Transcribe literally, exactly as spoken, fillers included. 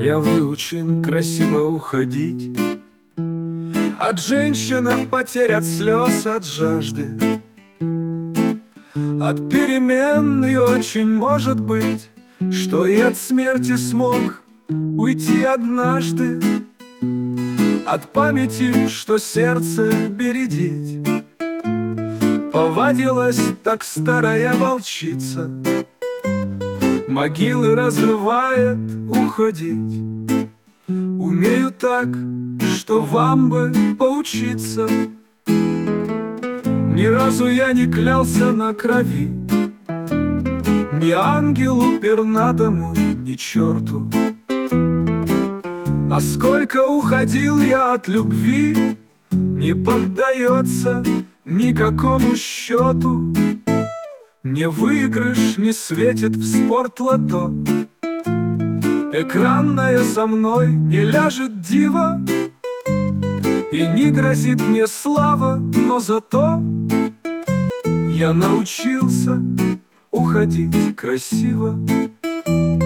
Я выучен красиво уходить от женщин, от потерь, от слез, от жажды, от перемен. И очень может быть, что и от смерти смог уйти однажды, от памяти, что сердце бередить. Повадилась так старая волчица, могилы разрывает, уходить. Умею так, что вам бы поучиться. Ни разу я не клялся на крови ни ангелу пернатому, ни черту. А сколько уходил я от любви, не поддается никакому счету. Мне выигрыш не светит в спортлото, экранная со мной не ляжет дива, и не грозит мне слава, но зато я научился уходить красиво.